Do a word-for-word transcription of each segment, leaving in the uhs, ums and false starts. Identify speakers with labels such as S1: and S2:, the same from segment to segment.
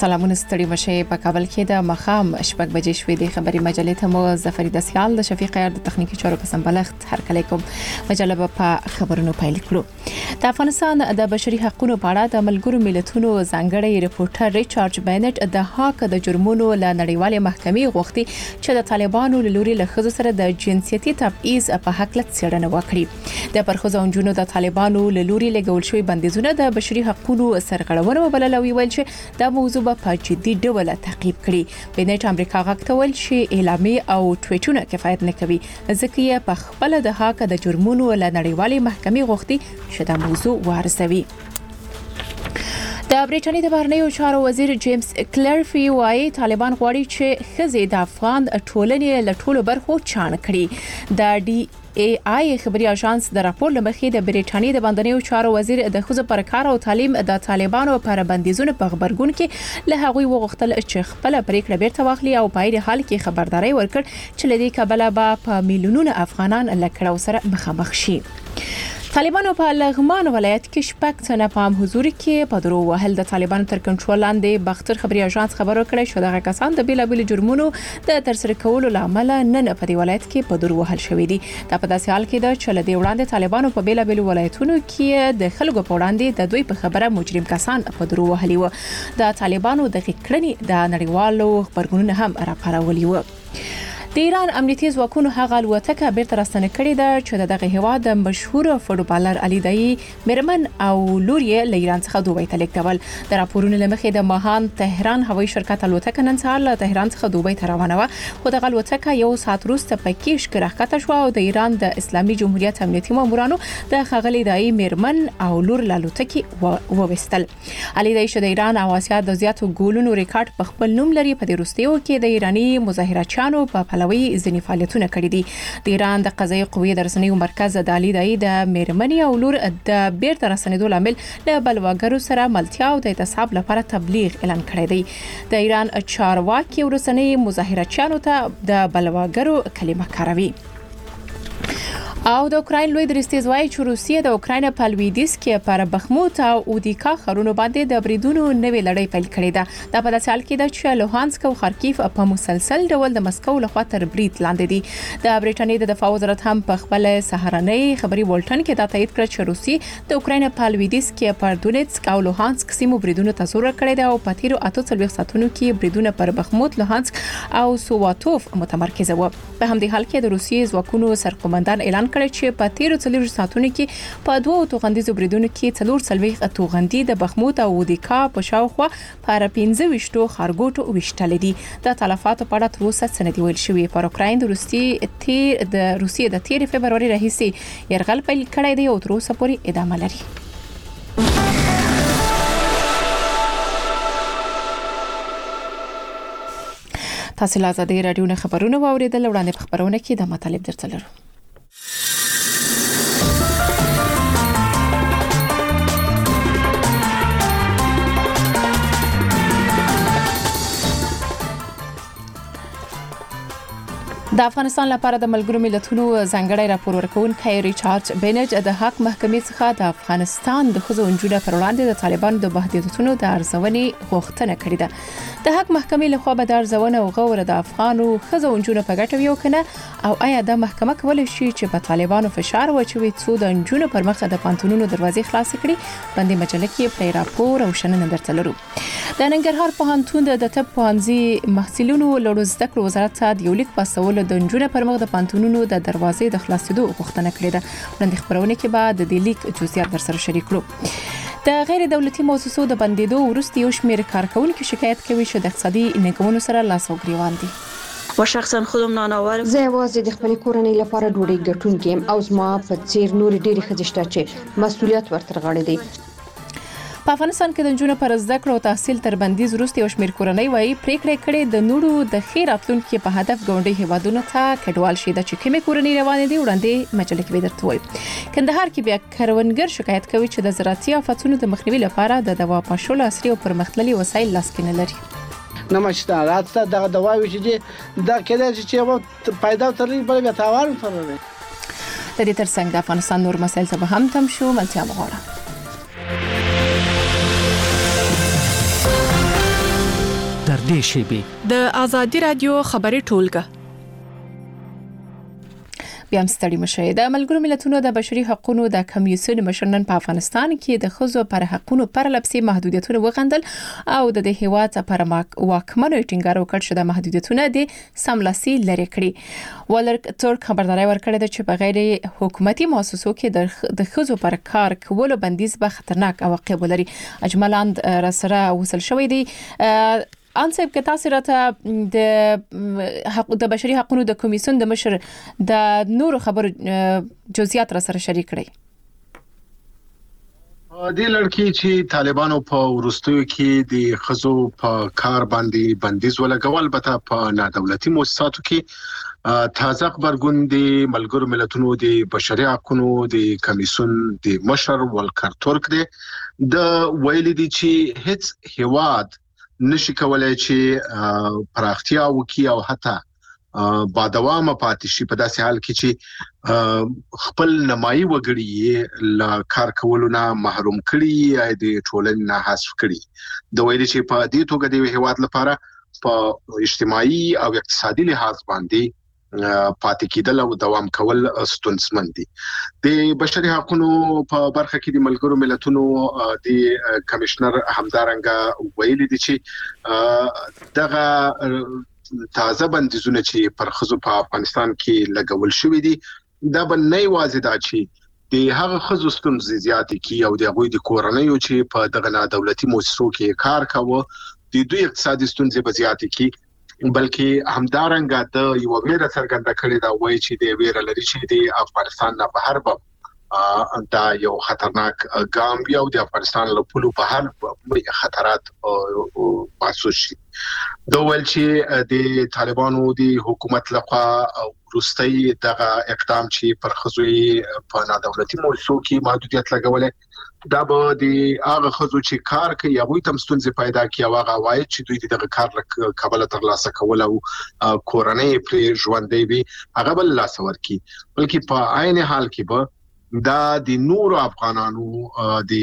S1: سلامونه ستړي مشه په کابل کې د مخام شپږ بجې شوې د خبري مجلې ته مو ظفر دسیال د شفیق یار د تخنیکی چارو په سمبلغت هر کله کوم مجله په خبرونو پیل کړو. د افغانستان د بشري حقوقو په اړه د ملګرو ملتونو ځانګړی ریپورټر ریچارډ بینټ د هاک د جرمونو له نړیوالې محکمې غوښتي چې د طالبانو له لوري له خزو سره د جنسيتي تبعیض په حق له څېړنه وکړي. د پرخوځونجونو د طالبانو له لوري لګول شوی بندیزونه د بشري حقوقو سرغړونه وبللوي ویل چې د موضوع په جدي ډول تعقیب کړي. بینټ امریکا غاکتول چې اعلامیه او ټویټونه کفایت نه کوي ځکه یې په خپل د هاک د جرمونو له نړیوالې محکمې غوښتي چې د موضوع وارسوي. د بریټانیا د بهرنیو چارو وزیر جیمز کلرفي وايي طالبان غواړي چې خزې د افغان ټولنې له ټولو برخو چاڼ کړي. د ډي ای آی خبري اژانس د راپور لمخې د بریټانیا د بهرنیو چارو وزیر د خزو پر کار او تعلیم د طالبانو پر بندیزونو په خبرګون کې له هغوی وغوښتل چې خپل پریکړه بیرته واخلي او په دې حال کې خبرداري ورکړ چې لدې کابل به په میلیونونو افغانان لکړو سره مخامخ شي. طالبانو په لغمان ولایت کې شپږ تنه په هم حضور کې په درو وهل د طالبانو تر کنټرول لاندې بختر خبري اژانس خبر ورکړی شو دغه کسان د بیلابل جرمونو د ترسره کولو لامل نن په دې ولایت کې په درو وهل شوې دي. دا په داسې حال کې ده چې لدې وړاندې طالبانو په بیلابل ولایتونو کې د خلکو په وړاندې د دوی په خبره مجرم کسان په درو وهلي و. د طالبانو د غکړنې د نړیوالو خبرګونونو هم راپارولي و. د ایران امنیتي ځواکونو هغه الوتکه بیرته راستنه کړې ده چې دغه هیواد د مشهور فوټبالر علي دای مرمن او لور یې له ایران څخه دوبۍ ته لیږدول. د راپورونو لمخې د ماهان تهران هوایي شرکت الوتکه نن سهار له تهران څخه دوبۍ ته روانه و خو دغه الوتکه یو ساعت وروسته په کیش کې راښکته شو او د ایران د اسلامي جمهوریت امنیتي مامورانو د خغلی دای مرمن او لور له الوتکې وويستل. علي دای چې د ایران او اسیا د زیاتو ګولونو ریکارډ په خپل نوم لري په دې وروستیو کې د ایرانی مظاهراتچانو په ځینې فعالیتونه کړي دي. د ایران د قضایي قوې د رسنیو مرکز د علي دای د میرمنې او لور د بیرته رسنیدو لامل له بلواګرو سره ملتیا او د اعتصاب لپاره تبلیغ اعلان کړی دی. د ایران چارواکي ورسنی مظاهراتچانو ته د بلواګرو کلمه کاروي. او د اوکراین لوی درستیز وايي چې روسیه د اوکراین په لویدیځ کې پر بخموت او اودیکا خرونو باندې د بریدونو نوې لړۍ پیل کړې ده. دا په داسې حال کې ده چې لوهانسک او خارکیف په مسلسل ډول د مسکو لخوا تر برید لاندې دي. د بریټانیا د دفاع وزارت هم په خپل سهارنۍ خبري بولټن کې دا تایید کړ چې روسیه د اوکراین په لویدیځ کې پر دونیتسک او لوهانسک سیمو بریدونو ته زور کړی دی او په تیرو اته څلوېښت ساعتونو کې بریدونه پر بخموت، لوهانسک او سوواتوف متمرکز وو. په همدې حال کې د روسیې ځواکونو سرقومندان اعلان کړی چې په تیرو څلور ساعتونو کې په دوه توغندیزو بریدونو کې څلور څلوېښت توغندي د بخموت او اودیکا په شاوخوا پر پنځه ویشتو خارګوټو وشتل دي. د تلفاتو په اړه تر اوسه څه نه دی ویل شوی. پر اوکراین د روسیې تیر د روسیې د تیر فبرवरी راهیسې يرغل پیل کړی دی او تر اوسه پورې ادامه لري. تاسو له آزادۍ رادیو نه خبرونه واوریدل. وړاندې په خبرونه کې د مطالب درته لرو. د افغانستان لپاره د ملګرو ملتونو ځانګړی راپور ورکونکي ریچارډ بینټ د حق محکمې څخه د افغانستان د خزو انجوله پر وړاندې د طالبانو د محدودیتونو د ارزونې غوښتنه کړې ده. د حق محکمې لخوا به د ارزونه او غور د افغانو خزو انجوله په ګټه وي او کنه او آیا د محکمه کولای شي چې په طالبانو فشار واچوي څو د انجوله پر مخ د پانتونونو دروازې خلاص کړي. باندې مجله کې په راپور او شننه درته لرو. د ننګرهار پوهنتون د طب پوهنځي محصلینو لوړ زده کړو وزارت ته د یو لیک په سوال د انجوله پر مخ د پانتونونو د دروازې د خلاصېدو غوښتنه کړې ده. وړاندې خبرونه کې به د دې لیک جزئیات در سره شریک کړو. د غیر دولتي مؤسسو د بندیدو وروسته یو شمېر کارکونکو شکایت کوي چې د اقتصادي ننګونو سره لاس او ګریوان دي.
S2: و شخصا خودم ناناور
S3: زه یوازې د خپل کورنۍ لپاره ډوډۍ ګټونکم او زما په څیر نور ډېری خځشته چې مسؤلیت ورتر غاړه دي.
S1: په افغانستان کې د نجونو پر زده کړو او تحصیل تر بندیز وروسته یو شمېر کورنۍ وايي پریکړه کړې د نورو د خیر راتلونکو په هدف ګاونډي هیوادونو ته کډوال شي. د چې کومې کورنۍ روانې دي وړاندې مجله کې درته وایم. کندهار کې بیا کروندګر شکایت کوي چې د زراعتي آفتونو د مخنیوي لپاره د دوا پاشلو عصري او پرمختللي وسایل لاس کې نه لري.
S4: نماشتارات ته دغه دواوی چې دا کله چې پیدا ترې بل بیا تاوان سره
S1: د دې ترڅنګ د افغانستان نور مسایل ته هم تم شو. ملتیا مغواړه
S5: نږدې شي.
S1: د آزادي رادیو خبري ټولګه بیا هم ستړي مشه. د ملګرو ملتونو د بشري حقوقو د کمیسیون مشرنن په افغانستان کې د ښځو پر حقوقو پر لپسي محدودیتونه وغندل او د دې هیواد پر واکمنو ټینګار وکړ چې د محدودیتونه د سملاسي لري کړي. ولرک ترک خبرداري ورکړه چې په غیر حکومتي مؤسسو کې د ښځو پر کار کولو بندیز به خطرناک عواقب ولري. اجملاند را سره وصل شوې دي. انصب که تاسو راته د حق د بشري حقوقو د کمیسیون د مشر د نورو خبرو جزئیات را سره شریک کړئ.
S6: د لړکی چې طالبانو په ورستیو کې د خزو په کار باندې بندیز ولګول البته په نادولتي مؤسساتو کې تازه خبرګون د ملګرو ملتونو د بشري حقوقو د کمیسیون د مشر ولکر ترک دی د ویل دي چې هیڅ هیواد نشي کولای چې پراختیا وکړي او حتی بادوامه پاتې شي په داسې حال کې چې خپل نمایي وګړي ل کار کولو نه محروم کړي د ټولنې نه حذف کړي. د ویل چې په دې توګه د هیواد لپاره په اجتماعي او اقتصادي لحاظ باندې پاتې کېدل او دوام کول ستونزمن دي. د بشري حقوقو په برخه کې د ملګرو ملتونو د کمشنر همدارنګه ویلي دي چې دغه تازه بندیزونه چې پر خزو په افغانستان کې لګول شوې دي دا به نه یوازې دا چې د هغه خزو ستونزې زیاتې کی او د غوي د کورنیو چې په دغه نادولتي مؤسسو کې کار کاوه د دوی اقتصادي ستونزې به زیاتې کی بلکې همدارنګه د یو ویره څرګنده کړې دا وایي چې د ویره لري چې د افغانستان نه بهر به دا یو خطرناک ګام بیا او د افغانستان له پولو بهر خطرات محسوس شي. دا ول چې د طالبانو د حکومت لخوا روستي دغه اقدام چې پر خزوی په نادولتي مؤسسو کې محدودیت لګولې دا به د هغه خزو چې کار کوي هغه تم ستونزې پیدا کوي او هغه وایي چې دوی دغه کار قبل تر لاسه کول او کورنۍ پر ژوندۍ وي هغه بل لاس ورکی بلکې په عین حال کې به دا د نورو افغانانو د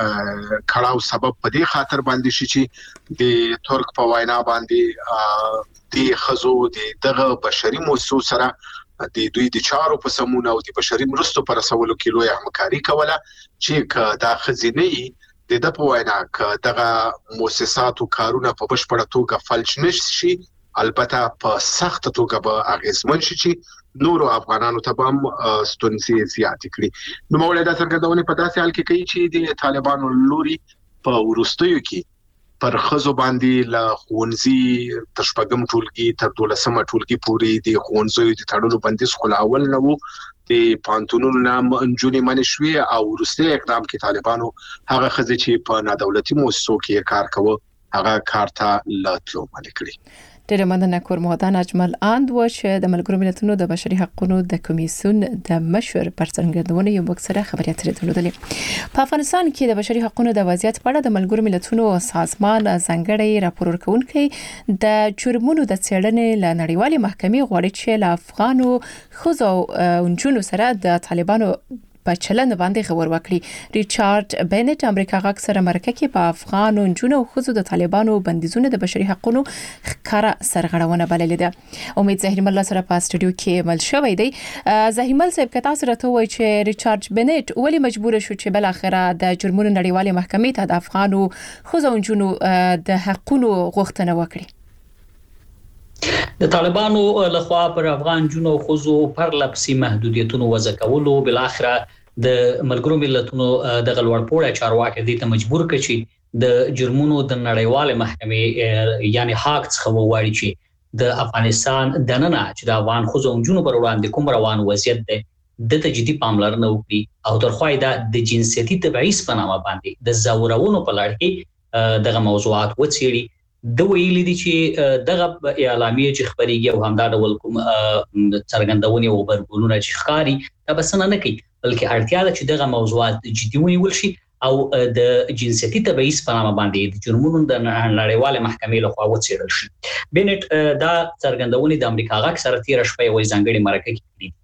S6: کړهو سبب په دې خاطر باندې شي چې د ترک په وینا باندې د خزو دغه بشري مؤسسو سره د دوی د چارو په سمونه او د بشري مرستو پر رسولو کې لوی همکاري کوله چې دا خزینه د د په وینا ک دغه مؤسساتو کارونه په بشپړه توګه فلج نشي البته په سخت توګه به اغیزمن شي چې نورو افغانانو ته هم ستونزې زیات کړي. نو موږ دا څرګندونه په داسې حال کې کوي چې د طالبانو لوري په ورستیو کې پر خزو باندې ل خونځي تر شپږم ټولګي تر دولسمه ټولګي پورې د خونځو د تړلو بندیز خلاول نه وو د پانتونونو نام انجونی منشوي او ورسته اقدام کې طالبانو هغه خزې چې په نادولتي مؤسسو کې کار کوي هغه کارته لاتلو ملکړي.
S1: ډېر مننه کور مهدان اجمل اند و چې د ملګرو ملتونو د بشري حقوقو د کمیسیون د مشر پر څنګهدونه یو بکسره خبري اترې درلودلې. په افغانستان کې د بشري حقوقو د وضعیت په اړه د ملګرو ملتونو سازمان ځانګړی راپور ورکونکي د جرمونو د څېړنې ل نړیوالې محکمې غواړي چې ل افغانو خزو انجونو سره د طالبانو په چلند باندې خبر وکړي. ریچارډ بینټ امریکا غاک سره مرکه کې په افغان جنونو او خزو د طالبانو بندیزونه د بشري حقوقو ښکارا سرغړونه بللې ده. امید زهیر الله سره په استودیو کې مل شوې دی. زهیر مل صاحب کته سره ته وایي چې ریچارډ بینټ ولی مجبور شو چې بل اخره د جرمونو نړیوالې محکمې ته د افغانو خزو جنونو د حقوقو غوښتنه وکړي.
S7: د طالبانو لخوا پر افغان جنونو خزو پر لپسي محدودیتونو وضع کولو بل اخره د ملګرو ملتونو د غلوړپوړه چارواکي دي ته مجبور کړي د جرمونو د نړیواله محکمې یعنی حق څخه وواړي چې د افغانستان د نننه چې د افغان خزو جنونو پر وړاندې کوم روان وضعیت ده د تجدید پاملرنه وکړي او ترخوای د جنسيتي تبعیض په نامه باندې د زورونو په لړ کې دغه موضوعات وڅېړي. د ویلي دي چې دغه اعلامیه چې خبريږي او همدا ډول کوم څرګندونې او خبرونه چې ښکاری دا بس نه کوي بلکې اړتیا ده چې دغه موضوعات جدي ونیول شي او د جنسيتي تبعیض په نامه باندې د جرمونو د نړیواله محکمې لخوا وڅېړل شي. بینټ دا څرګندونې د امریکا غاک سره تیر شپه وې ځانګړي مرکه کې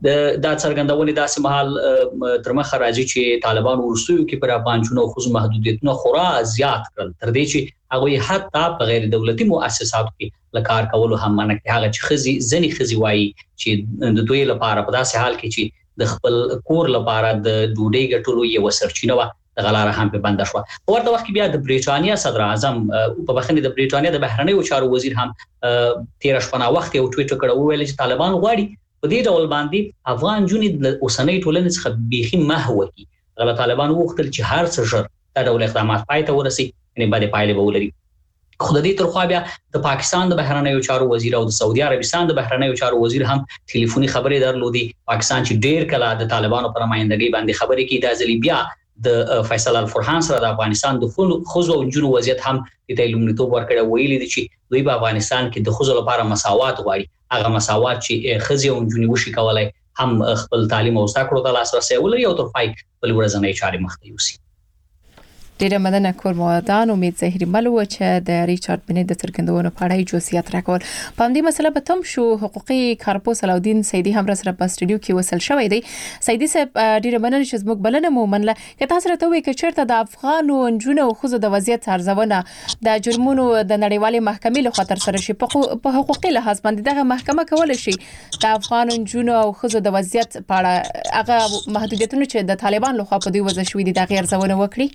S7: د دا څرګندونې داسې مهال تر مخه راځي چې طالبان ورسوي کې پر افغان جنو خو محدودیتونه خورا زیات کړل تر دې چې هغه حتی په غیر دولتي مؤسساتو کې لکار کول هم منع کړي هغه چې خزي ځنی خزي وایي چې د دوی لپاره په داسې حال کې چې د خپل کور لپاره د ډوډۍ ګټلو یو سرچینه و د غلاره هم په بند شو ورته وخت بیا د بریټانیا صدر اعظم په بخښنې د بریټانیا د بهرنیو چارو وزیر هم تیر شپه وخت یو ټویټ کړو ویل چې طالبان غواړي په دې ډول باندې افغان جونې د اوسنۍ ټولنې څخه بيخي محو کی غلا طالبان وختل چې هر څه شر د ډول اقدامات پای ته ورسي یعنی باندې پایله به ولري خو د دې ترخوا بیا د پاکستان د بهرنیو چارو وزیر او د سعودي عربستان د بهرنیو چارو وزیر هم ټلیفوني خبرې درلودي پاکستان چې ډیر کله د طالبانو پر مایندګۍ باندې خبرې کوي د ځلی بیا د فیصل الفرحان سره د افغانستان د خوځو او جنو وضعیت هم د لومړیتوب ورکړی ویلي دي چې دوی په افغانستان کې د خوځو لپاره مساوات غواړي هغه مساوات چې خزي او جنو وشي کولای هم خپل تعلیم او زده کړو ته لاسرسي ولري او تر پای بل ورځنۍ چارې مخ ته یوسي
S1: ډیره مننه کور موادان امید زهری ملو چې د ریچارډ بنیت د څرګندونو په اړه جزئیات راکول په همدې مسله به تم شو حقوقي کارپوس علاودین سیدی هم سره په سټډیو کې وصل شوی دی سیدی صاحب ډیره مننه چې زموږ بلنه مو منله که تاسو راته وایئ چې چیرته د افغان جنونو او خزو د وضعیت ارزونه د جرمونو د نړیوالې محکمې له خاطر سره شي په حقوقي لحاظ باندې دغه محکمه کول شي د افغان جنونو او خزو د وضعیت په اړه هغه محدودیتونه چې د طالبان له خوا په دوی وضع شوې دي د غیر ارزونه وکړي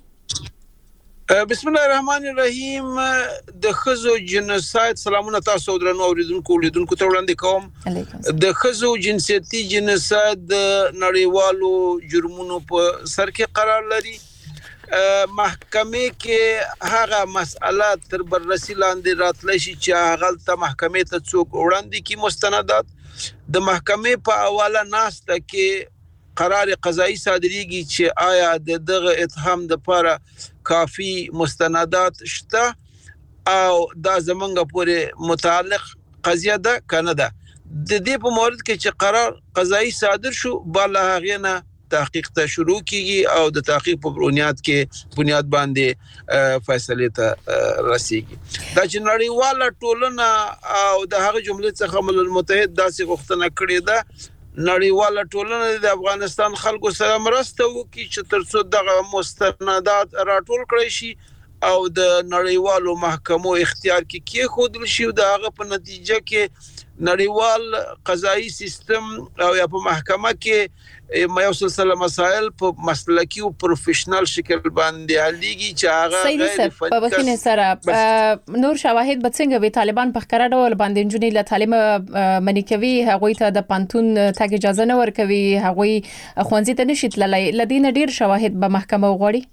S5: بسم الله الرحمن الرحیم د خزو جنسایت سلامونه تاسو درنو اوریدونکو لیدونکو ته وړاندې کوم د خزو جنسیتي جنسایت د نړیوالو جرمونو په سر کې قرار لري محکمې کې هغه مسأله تر بررسي لاندې راتلی شي چې هغه ته محکمې ته څوک وړاندې کی مستندات د محکمې په حواله ناسته کې قرار قضایی صادریږي چې آیا د دغه اتهام د لپاره کافی مستندات شته او دا زمونږ پورې متعلق قضیه ده کنه ده د دې په مورد کې چې قرار قضایی صادر شو بل هغه نه تحقیق ته شروع کیږي او د تحقیق په بنیاد کې بنیاد باندې فیصله ته رسیږي دا چې نړیواله ټولنه او د هغه جملې څخه ملل متحد داسې غوښتنه کړې ده نړیواله ټولنه د افغانستان خلکو سره مرسته وکړي چې ترڅو دغه مستندات راټول کړي شي او د نړیوالو محکمو اختیار کې کېښودل شي او د هغه په نتیجه کې نړیوال قضایي سیستم او یا په محکمه کې یو سلسله مسائل په مسلکي او پروفیشنل شکل باندې حلېږي چې هغه غیر
S1: فني په بخینه سره نور شواهد به څنګه وي طالبان په ښکارا ډول باندې جنې له تعلیم منی کوي هغه ته د پانتون تګ اجازه نه ورکوي هغه خوانځي ته نشي تللی لدین ډیر شواهد به محکمه وغوړي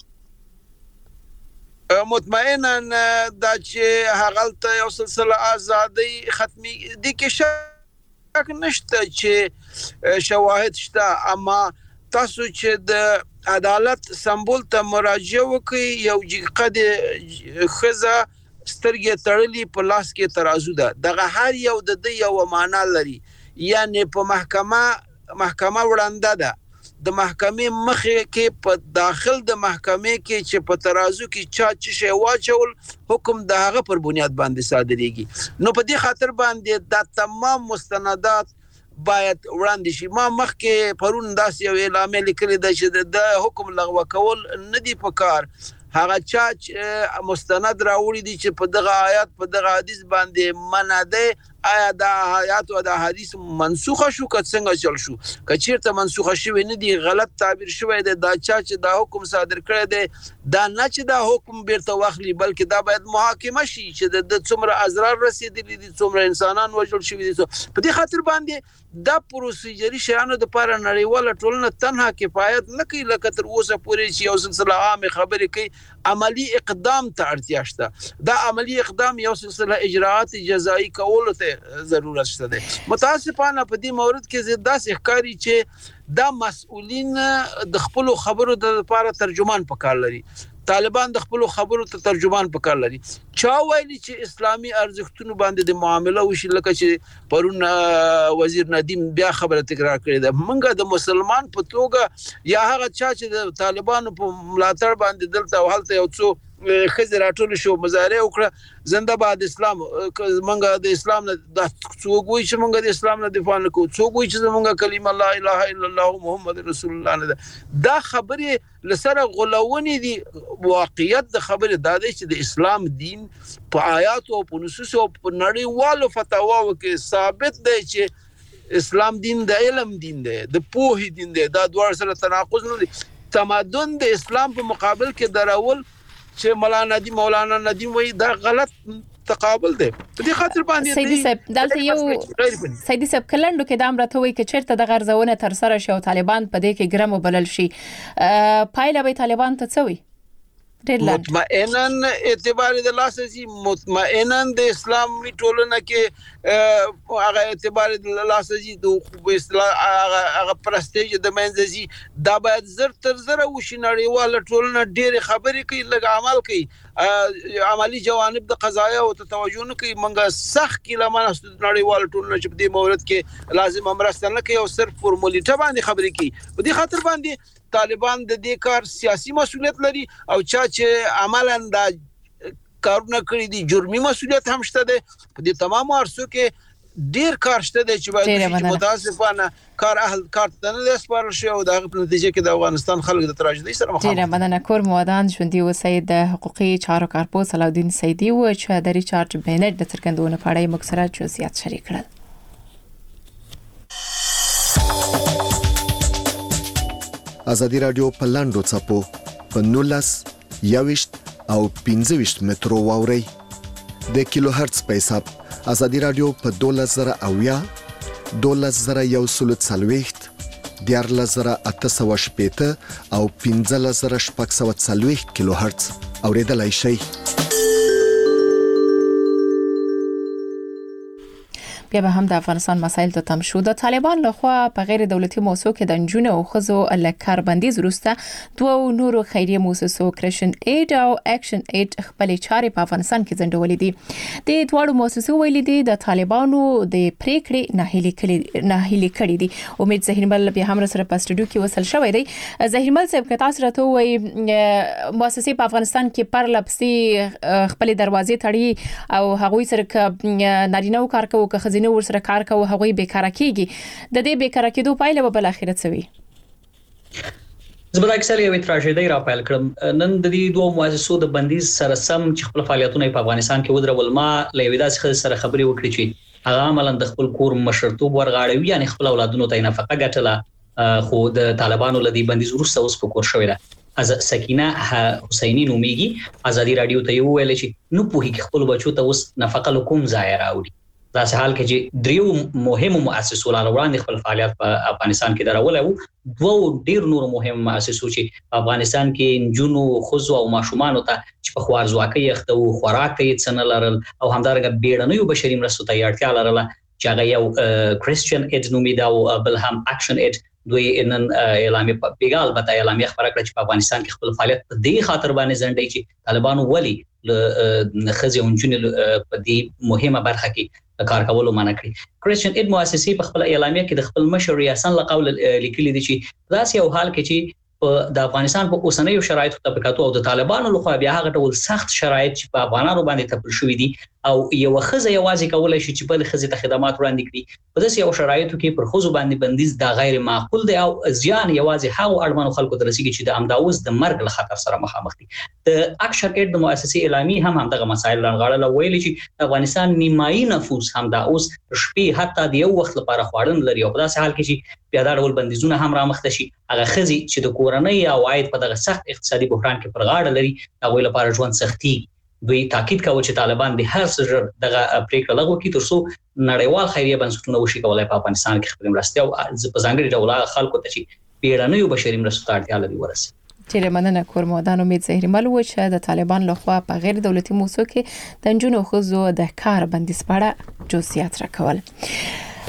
S5: مطمئنا دا چې هغه ته یو سلسله ازادي ختمي دي کې شک نشته چې شواهد شته اما تاسو چې د عدالت سمبول ته مراجعه وکړي یو جګقد خزه سترګې تړلې په لاس کې ترازو ده دغه هر یو د یو معنا لري یعنی په محکمه محکمه وړاندې ده د محکمې مخې کې په داخل د محکمې کې چې په ترازو کې چا چې شی واچول حکم د هغه پر بنیاد باندې صادریږي نو په دې خاطر باندې د تمام مستندات باید وړاندې شي ما مخکې پرون داسې یو اعلامیه لیکلې ده چې د حکم لغوه کول نه دی پکار هغه چا مستند راوړي دي چې په دغه آیات په دغه حدیث باندې منع ده آیا دا آیات او دا حدیث منسوخه شو که څنګه چل شو که چیرته منسوخه شوی نه دی غلط تعبیر شوی دی دا چا چې دا حکم صادر کړی دی دا نه چې دا حکم بیرته واخلي بلکې دا باید محاکمه شي چې د څومره اضرار رسیدلی دي څومره انسانان وژل شوي دي په دې خاطر باندې دا پروسیجري شیانو د لپاره نړیواله ټولنه تنها کفایت نه کوي لکه تر اوسه پورې چې یو سلسله عامه خبرې کوي عملی اقدام ته اړتیا شته دا عملی اقدام یو سلسله اجراءات جزایی کول ته ضرورت شته ده متاسفانه په دې مورد کې زیاده ښکاری چې دا مسؤلین د خپل خبرو د لپاره ترجمان پکار لري طالبان د خپل خبرو ته ترجمان پکار لري چا ویلي چې اسلامي ارزښتونو باندې د معامله وشي لکه چې پرون وزیر ندیم بیا خبره تکرار کړې ده منګه د مسلمان په توګه یا هغه چا چې د طالبانو په ملاتړ باندې دلته او هلته یو څو خزر راټول شو مظاهره وکړه زنده باد اسلام منګه د اسلام نه د څوک وایي چې منګه د اسلام نه دفاع نکوو څوک وایي چې منګه کلمه لا اله الا الله محمد رسول الله نه دا خبره لسره غلونی دي واقعیت د خبره دا دی چې د اسلام دین په آیات او په نصوص او په نړیوالو فتاواو کې ثابت دی چې اسلام دین د علم دین دی د پوهې دین دی دا دوه سره تناقض نه دي تمدن د اسلام په مقابل کې درول چې مولانا ندیم مولانا ندیم وایي دا غلط تقابل دی په دې خاطر باندې
S1: سیدی صاحب دلته یو سیدی صاحب کلندو کې دام راته وایي چې چیرته د غرزونه تر سره شي او طالبان په دې کې ګرم وبلل شي پایله به طالبان ته څه وي
S5: مطمئنن اعتبار د لاسزي مطمئنن د اسلامي ټولنه کې هغه اعتبار د لاسزي د اصطلاح هغه پرستیج د منځزي دا باید زر تر زر وشي نړیواله ټولنه ډېر خبرې کوي لږ عمل کوي عملی جوانب د قضایا او توجه نه کوي منګه سخت کلمه نړیواله ټولنه چې په دې مورد کې لازم امرسته نه کوي او صرف فورمالیټه باندې خبرې کوي په دې خاطر باندې طالبان د دې کار سیاسي مسؤلیت لري او چا چې عملاً دا کارونه کړی دي جرمي مسؤلیت هم شته ده په دې تمامو ارسو کې ډیر کار شته ده چې باید متاسفانه کار اهل کار ته نه سپارل شي او د نتیجه کې د افغانستان خلک د تراژیدي سره مخامخ دي.
S1: ډیر مننه کور مودان ژوندۍ اوسئ د حقوقي چارو کارپوه صلاح الدین سیدی او چې د ریچارډ بینټ د څرګندونې په اړه مکسره جزئیات شریک کړل.
S8: ازادي رادیو په لاندو چپو په نولس یاوشت او پنځه ویشت مترو واوري د کیلو هرتز په حساب ازادي رادیو په دولس زره اویا دولس زره یو سل څلوېښت دیارلس زره اته سوه شپېته او پنځلس زره شپږ سوه څلوېښت کیلو هرتز اوریدلای شئ.
S1: بیا به هم د افغانستان مسایل ته تم شو. د طالبان لخوا په غیر دولتي موسسو کې د نجونو او ښځو لکار بندیز وروسته دوه نورو خیریه موسسو کرشن اید او اکشن اید خپل چارې په افغانستان کې ځنډولې دي. د دوه موسسو ویلي دي د طالبانو د پریکړې ناهیلي کړي ناهیلي کړي دي. امید زهیرمل بیا هم سره په سټوډیو کې وصل شوی دی. زهیرمل صاحب که تاسو راته وایي موسسې په افغانستان کې پر لپسي خپل دروازې تړي او هغوی سره نارینه کار کوي که ځینې ورسره کار کوي هغوی بیکاره کیږي د دې بیکاره کېدو پایله به بل اخرت سوي.
S7: زبر اکثر یو تراژیدي را پیل کړم نن د دې دوه مؤسسو د بندیز سره سم چې خپل فعالیتونه په افغانستان کې ودرول ما لوي داسې سره خبرې وکړې چې هغه عملاً د خپل کور مشرتوب ورغاړي یعنی خپل اولادونو ته نفقه ګټله خو د طالبانو لدی بندیز وروسته اوس په کور شوی ده. از سکینه حسینی نومیږي ازادي رادیو ته یو ویل چې نو په هیڅ خپل بچو ته اوس نفقه لکوم ځای راوړي. دا حال کې چې دریو مهمو مؤسسو لاره وړاندې خپل فعالیت په افغانستان کې درول او دوه ډیر نور مهم مؤسسو چې په افغانستان کې نجونو خزو او ماشومان ته چې په خوارزواکۍ اخته او خوراک ته څنګه لرل او همدارنګه بیړنیو بشري مرستو ته اړتیا لرله چې هغه یو کریسچن اید نومي دا او بل هم اکشن اید دوی نن اعلامیه په پیغال بتا اعلامیه خبره کړه چې په افغانستان کې خپل فعالیت په دې خاطر باندې ځنډي چې طالبانو ولی ل خزي او نجونو په دې مهمه برخه کې کار کولو معنی کړی. کریسچن اید مؤسسې په خپل اعلامیه کې د خپل مشر ریاست لقول لیکلي دي چې داسې یو حال کې چې د افغانستان په اوسنیو شرایطو طبقاتو او د طالبانو لخوا بیا هغه ډول سخت شرایط چې په افغانانو باندې تپل شوې دي او یو خزه یوازې کولای شي چې په خزه ته خدمات وړاندې کړي په داسې یو شرایطو کې پر خزو باندې بندیز دا غیر معقول دی او ځان یوازې هغه اړمنو خلکو ته رسیږي چې د امداوز د مرګ له خطر سره مخامخ دي. د اکشن اید د مؤسسې اعلامیه هم همدغه مسایل رانغاړل ویلي چې افغانستان نیمایي نفوس هم دا اوس شپې حتی د یو وخت لپاره خواړن لري او په داسې حال کې چې بیا دا ډول بندیزونه هم رامخته شي هغه خزي چې د کورنۍ او عاید په دغه سخت اقتصادي بحران کې پر غاړه لري هغه لپاره ژوند سختي. دوی تاکید کوي چې طالبان د هر څه دغه پریکړه لغوه کړي ترڅو نړیوال خیریه بنسټونه وشي کولای په افغانستان کې خپل مرسته او په ځانګړي ډول خلکو ته چې پیړنیو بشري مرستو ته اړتیا لري ورسي.
S1: چې مننه کور مودان امید زهیرمل و چې د طالبان لخوا په غیر دولتي موسسو کې د نجونو ښځو د کار بندیز په اړه جزئیات راکول.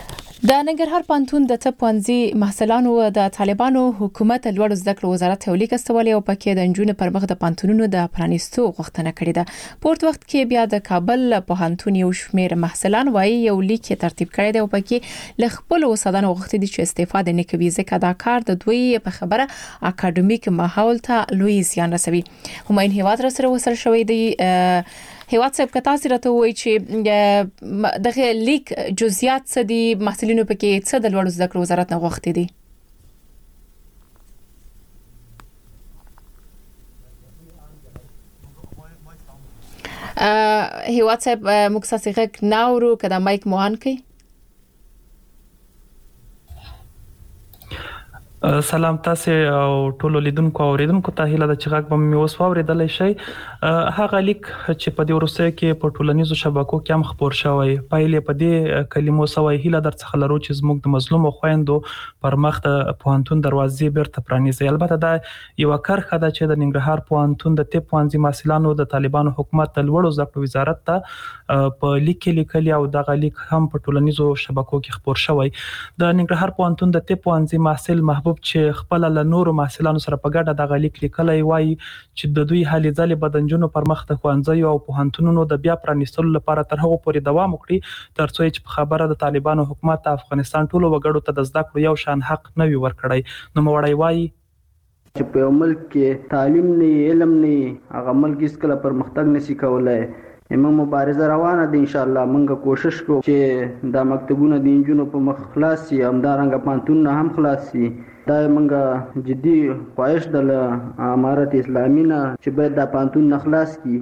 S1: د ننګرهار پوهنتون د طب پوهنځي محصلانو د طالبانو حکومت لوړ زده کړو وزارت یو لیک استولی او پکې د نجونو پر مخ د پوهنتونونو د پرانیستو غوښتنه کړې ده. پورت وخت کې بیا د کابل پوهنتون یو شمېر محصلان وايي یو لیک ترتیب کړی دی او پکې ل خپل استادانو غوښتي دي چې استفاده نه کوي ځکه دا کار د دوی په خبره اکاډمیک ماحول ته لوی زیان رسوي. هماین هیواد سره وسر شوی دی هیواد صاحب کتا سره ته وایي چې دغه لیک جزئیات څه دي محصلینو پکې څه د لوړ زده کړو وزارت نه غوښتي دي؟ هیواد صاحب موږ تاسو غږ ناورو کدا مایک موهان کوي.
S9: سلام تاسو او ټولو لیدونکو او اوریدونکو ته هیله ده چې غږ به مې اوس واوریدلی شي. هغه لیک چې په دې وروسته کې په ټولنیزو شبکو کې هم خپور شوی پایلې په دې کلمو سوی هیله در څخه لرو چې زموږ د مظلوم خويندو پر مخ د پوهنتون دروازې بیرته پرانیزي. البته دا یو کرخه ده چې د ننګرهار پوهنتون د طب پوهنځي محصلانو د طالبانو حکومت د لوړو زده کړو وزارت ته په لیک کې لیکلي او دغه لیک هم په ټولنیزو شبکو کې خپور شوی. د ننګرهار پوهنتون د طب پوهنځي محصل محبوب چې خپل له نورو محصلانو سره په ګډه دغه لیک لیکلی وایي چې د دوی هلې ځلې بدنجونو پر مخ د ښوونځیو او پوهنتونونو د بیا پرانیستلو لپاره تر هغو پورې دوام وکړي تر څو چې په خبره د طالبانو حکومت د افغانستان ټولو وګړو ته د زده کړو یو شان حق نه وي ورکړی. نوموړی وایي
S10: چې په یو ملک کې تعلیم نه علم نه هغه ملک هیڅکله پرمختګ نشي کولای. موږ مبارزه روانه دي ان شاء الله. موږ کوشش کوو چې دا مکتبونه د انجونو په مخ خلاص شي همدارنګه پوهنتونونه هم خلاص شي. دا موږ جدي خواهش د امارت اسلامي نه چې باید دا پوهنتون نه خلاص کړي.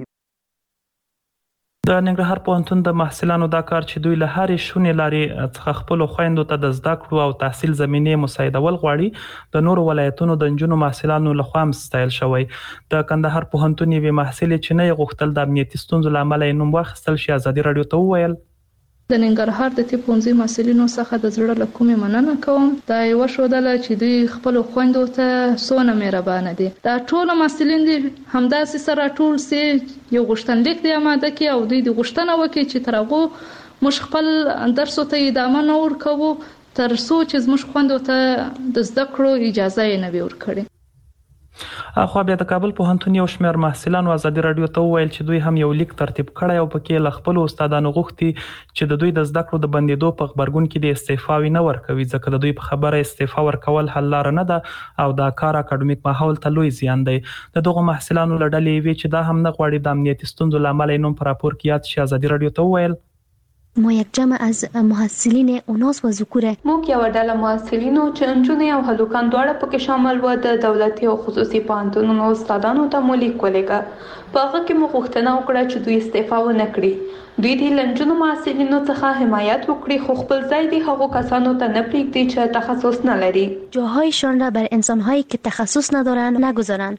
S9: د ننګرهار پوهنتون د محصلانو دا کار چې دوی له هرې شونې لارې څخه خپلو خویندو ته د زده کړو او تحصیل زمینې مساعدول غواړي د نورو ولایتونو د نجونو محصلانو لخوا هم ستایل شوی. د کندهار پوهنتون یوې محصلې چې نه یې غوښتل د امنیتي ستونزو له امله یې نوم واخیستل شي ازادي راډیو ته وویل
S11: د ننګرهار د طب پوهنځي محصلینو څخه د زړه له کومې مننه کوم. دا یو شودله چې دوی خپل خويندو ته سونه مهربانه دي. دا ټول محصلین دي همداسې سره ټول سي یو غوښتنلیک دی آماده کړي او دوی د غوښتنه وکړي چې تر هغه موږ خپل درس ته ادامه نه ورکوو تر څو چې موږ خويندو ته د زده کړو اجازه یې نه ورکړي.
S9: اخو بیا د کابل پوهنتون یو شمېر محصلانو ازادي راډیو ته وویل چې دوی هم یو لیک ترتیب کړی او پکې له خپلو استادانو غوښتي چې د دوی د زده کړو د بندېدو په غبرګون کې د استعفاوي نه ورکوي ځکه د دوی په خبره استعفا ورکول حل لاره نه ده او دا کار اکاډمیک ماحول ته لوی زیان دی. د دغو محصلانو له ډلې وی چې دا هم نه غواړي د امنیتي ستونزو له امله نوم په راپور کې یاد شي. ازادي راډیو ته وویل
S12: ما یک جمع از محصلین اوناس و ذکوره
S13: موږ یو ډله محصلینو چې نجونې او هلکان دواړه پکې شامل و د دولتي او خصوصي پوهنتونونو استادانو ته مو لیک ولېږه. په هغه کې مو غوښتنه وکړه چې دوی استعفا ونه کړي. دوی د لنجونو محصلینو څخه حمایت وکړي خو خپل ځای د هغو کسانو ته نه پرېږدي چې تخصص نه لري.
S12: جاهایشان را بر انسانهایی که تخصص ندارند نگذارند.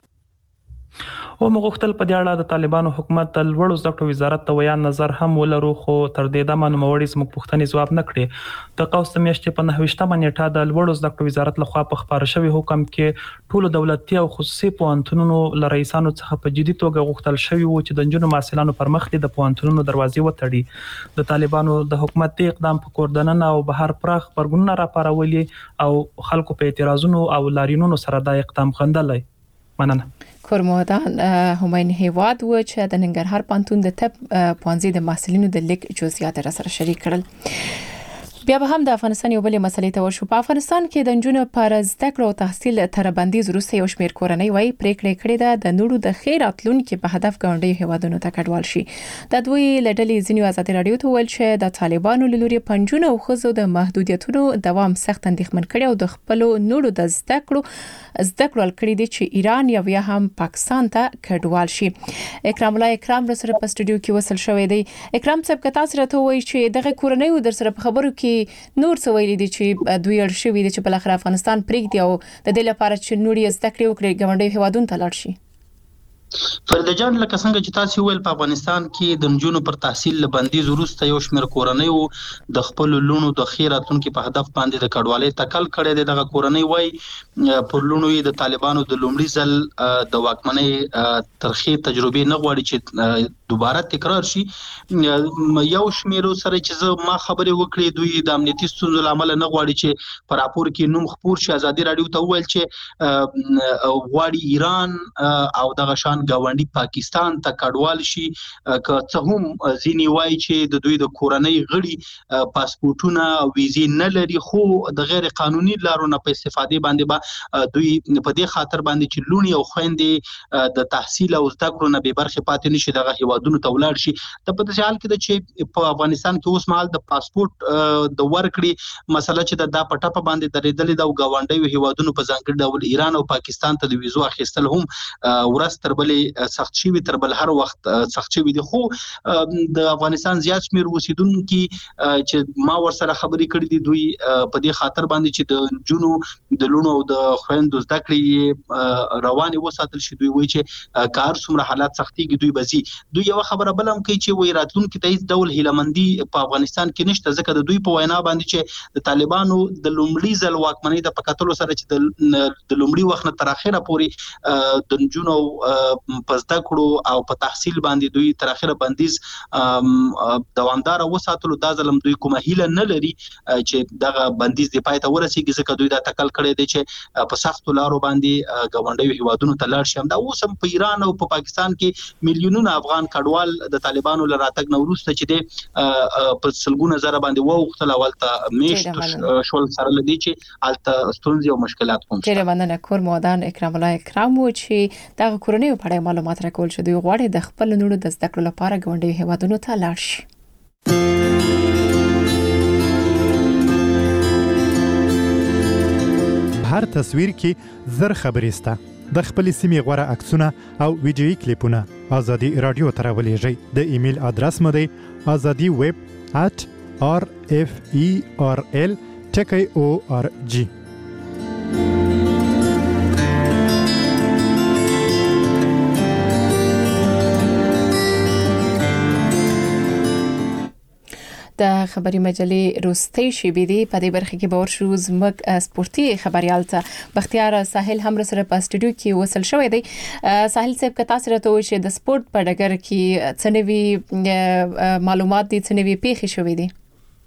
S9: او موږ غوښتل په دې اړه د طالبانو حکومت د لوړو زده کړو وزارت ته ویان نظر هم ولرو خو تر دې دمه نوموړي زموږ پوښتنې ځواب نه کړې. د قوس د میاشتې په نهه ویشتمه نیټه د لوړو زده کړو وزارت لخوا په خپاره شوي حکم کې ټولو دولتي او خصوصي پوهنتونونو له رئیسانو څخه په جدي توګه غوښتل شوي وو چې د نجونو محصلانو پر مخ د پوهنتونونو دروازې وتړي. د طالبانو د حکومت د اقدام په کور دننه او بهر پراخ غبرګونونه راپارولي او خلکو په اعتراضونو او لارینونو سره دا اقدام غندلی. مننه.
S1: کورمودان هماین هیواد و چې د ننګرهار پوهنتون د طب پوهنځي د محصلینو د لیک جزئیات را سره شریک کړل. بیا به هم د افغانستان یو بل مسلې ته ورشو. په افغانستان کې د نجونو پر زده کړو او تحصیل تر بندیز وروسته یو شمېر کورنۍ وايي پریکړه کړې ده د نورو د خیر راتلونکو په هدف ګاونډي هیوادونو ته کډوال شي. د دوی لړلې ځینو ازادي راډیو ته ویل چې د طالبانو لوري پنځونه او خزو د محدودیتونو دوام سخت اندېښمن کړي او د خپل نورو د زده کړو زده کړو کړي دي چې ایران یا بیا هم پاکستان ته کډوال شي. اکرام الله اکرام را سره په سټوډیو کې وصل شوې دی. اکرام صاحب کتا سره ته وایي چې دغه کورنۍ در سره په خبرو کې نور څه ویلي دي چې دوی اړ شوي دي چې بل اخر افغانستان پرېږدي او د دې لپاره چې نوري زده کړې وکړي ګاونډي هیوادونو ته لاړ شي؟
S14: فرده جان لکه څنګه چې تاسو ویل په افغانستان کې د نجونو پر تحصیل بندیز وروسته یو شمېر کورنۍ د خپل لونو د خیراتونکو په هدف باندې د کډوالۍ تکل کړي دي. دغه کورنۍ وای پر لونو د طالبانو د لومړي ځل د واکمنۍ ترخی تجربه نه غواړي چې دوباره تکرار شي. یو شمیرو سره چې ما خبرې وکړې دوی د امنیتي ستونزو لامل نه غواړي چې پر راپور کې نوم خپور شي. ازادي رادیو ته وویل چې غواړي ایران او دغه شان ګاونډي پاکستان ته کډوال شي، که څه هم ځینې وایي چې د دوی د کورنۍ غړي پاسپورتونه او ویزې نه لري، خو د غیر قانوني لارو نه په استفادې باندې با دوی په دې خاطر باندې چې لونی او خويندې د تحصیل او زده کړو نه به برخه پاتې نشي دغه هیوادونو ته ولاړ شي. د په دې حال کې چې په افغانستان کې اوس مهال د پاسپورت د ورکړې مسله چې د پټه باندې درېدلې د ګاونډي هیوادونو په ځانګړي ډول ایران او پاکستان ته د ویزو اخیستل هم ورځ تر بلې سخت شي، تر بل هر وخت سخت شي دي. خو د افغانستان زیات شمیر اوسیدونکو چې ما ورسره خبرې کړې دي دوی په دې خاطر باندې چې د جنو د لونو او د خويندو زده کړې رواني وساتل شي. دوی وایي چې کار څومره حالات سختيږي دوی بزي. دوی یو خبره بل هم کوي چې وای راتلونکي ته هیڅ ډول هیلمندي په افغانستان کې نشته، ځکه د دوی په وینا باندې چې د طالبانو د لومړي ځل واکمنۍ د پکاتلو سره چې د لومړي وخت نه تر اخره پورې د جنو په زده کړو او په تحصیل باندې دوی تر اخره بندیز دوامدار وساتلو. دا ځلم دوی کومه هیله نه لري چې دغه بندیز د پای ته ورسیږي، ځکه دوی دا تکل کړی دی چې په سختو لارو باندې ګاونډي هیوادونو ته لاړ شي. دا اوس هم په ایران او په پاکستان کې میلیونونه افغان کډوال د طالبانو له راتګ نه وروسته چې د په سلګونه زره باندې ووختل اولته میشت شول سره لدی چې الته ستونزې او مشکلات کوم.
S1: ډېر مننه کور مودان اکرام الله اکرام و چې د کورونی په اړه معلومات راکول شو. دوی غواړي د خپل نونو د زده کړو لپاره ګاونډي هیوادونو ته لاړ شي.
S15: هر تصویر کې زر خبرې سته. د خپل سیمې غوړه عکسونه او ویډیويي کلیپونه ازادي رادیو ته راولېږئ. د ایمیل ادرس مو دی azadi web at r f e r l ټکی او ار جی.
S1: د خبري مجلې روستي شیبې دی په دې برخه کې باور شو زموږ سپورتي خبريال ته بختیار ساحل هم سره په استودیو کې وصل شوی دی. ساحل صاحب کتا سره ته چې د سپورت په ډګر کې څنوي معلومات دي، څنوي پیښې شوې دي؟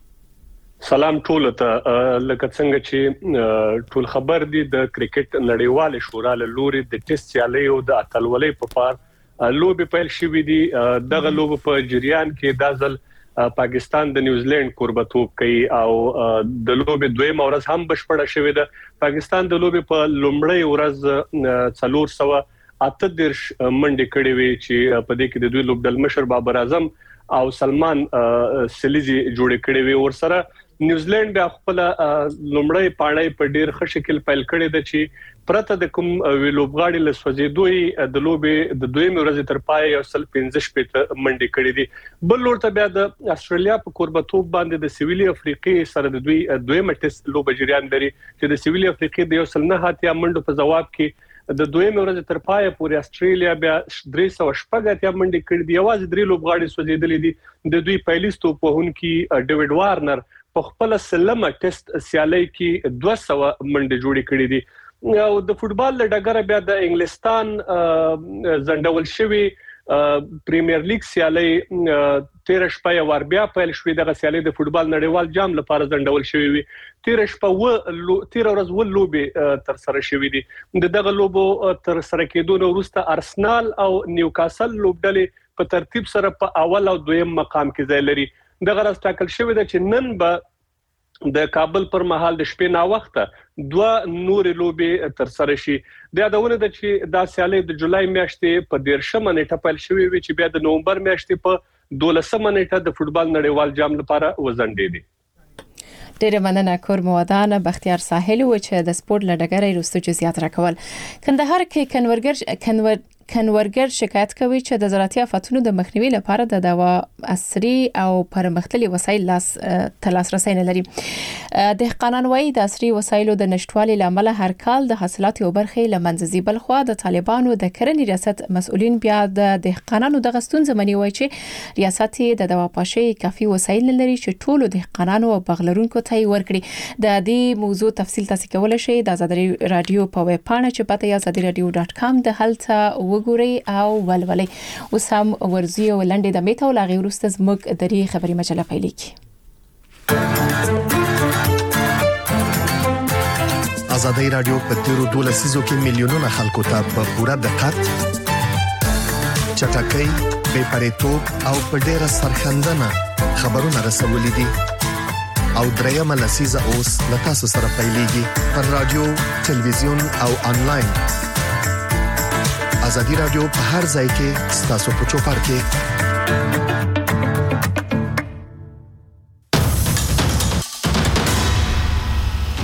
S16: سلام ټول ته. لکه څنګه چې ټول خبر دي د کرکټ نړیوال شورا له لوري د ټیسټ سیالي او د اتلولۍ په پار لوبي پیل شوې دي. دغه لوب په جریان کې د ځل پاکستان د نیوزیلند کوربتوب کوي او د لوبې دویم ورځ هم بشپړه شوې ده. پاکستان د لوبې په لومړۍ ورځ څلور سوه اته دېرش منډې کړې وي چې په دې کې د دوی لوبډل مشر بابر اعظم او سلمان سلیزي جوړ کړي وي. ورسره نیوزیلند بیا خپل لومړی پاړی په ډیر ښه شکل پیل کړی دی چې پرته د کوم ویلوبغاړي له سوځېدوی د لوبې د دویم ورځې تر پای یو سل پنځه شپږ منډې کړې دي. بل لور ته بیا د استرالیا په کوربتوب باندې د سویلي افریقې سره د دوی دویم ټیسټ لوب جریان لري چې د سویلي افریقې د یو سل نه هاتیا منډو په جواب کې د دویم ورځې تر پای پورې استرالیا بیا درې سوه شپږ اتیا منډې کړې دي. یوازې درې لوبغاړي سوځېدلې دي. د دوی پیلیستو په هون کې ډیوډ وارنر په خپل سلمه ټیسټ سیالي کې دوه سوه منډې جوړې کړې دي. او د فوتبال له ډګره بیا د انګلستان زندول شوی پریمیر لیګ سیالي تیر شپه ور بیا پیل شوې. د سیالي د فوتبال نړیوال جام لپاره زندول شوی وي. تیر شپه و تیر ورځ ول لوبې تر سره شوې دي. دغه لوبو تر سره کېدو وروسته ارسنال او نیوکاسل لوبډلې په ترتیب سره په اول او دویم مقام کې ځای لري. دغه راز ټاکل شوی دی چې نن به د کابل پر مهال د شپې نا وخته دوه نور لوبې تر سره شي. د یادونه ده چې دا سیالي د جولای میاشتې په دیرشمه نیټه پیل شوې وي چې بیا د نومبر میاشتې په دولسمه نیټه د فوتبال نړیوال جام لپاره وزنډېدي.
S1: ډېر مننه کور مودان بختیار ساحل و چې د سپورت لډګر روستو جزئیات راکول. کندهار کې کنورګر کنور کنورګر شکایت کوي چې د زراعتي آفاتونو د مخنیوي لپاره د دوا عصري او پرمختللي وسایل لاس تلاسرسي نه لري. دهقانان وايي د عصري وسایلو د نشټوالي لامل هر کال د حاصلاتو یو برخه لمنځه ځي. بل خو د طالبانو د کرنې ریاست مسؤلین بیا د دهقانانو د غستون زمني وایي چې ریاست د دوا پاشي کافي وسایل نه لري چې ټول دهقانانو او بغلرونکو ته ورکړي. د دې موضوع تفصیل تاسو کولای شئ د آزادي رادیو په ویب پاڼه چې پته یا آزادي رادیو ډاټ کام د هلته وګورئ او ولولئ. اوس هم ورزي او لنډې د میته او لاغي ورسته زموږ درې خبري مجله پیلېږي.
S8: ازادي رادیو په تیرو دوه لسیزو کې میلیونونه خلکو ته په پوره دقت چټکۍ بې پرېتوب او په ډېره سرښندنه خبرونه رسولې دي او درېمه لسیزه اوس له تاسو سره پیلېږي پر رادیو، تلویزیون او انلاین. ازادي رادیو په هر ځای کې ستاسو په چوپړ کې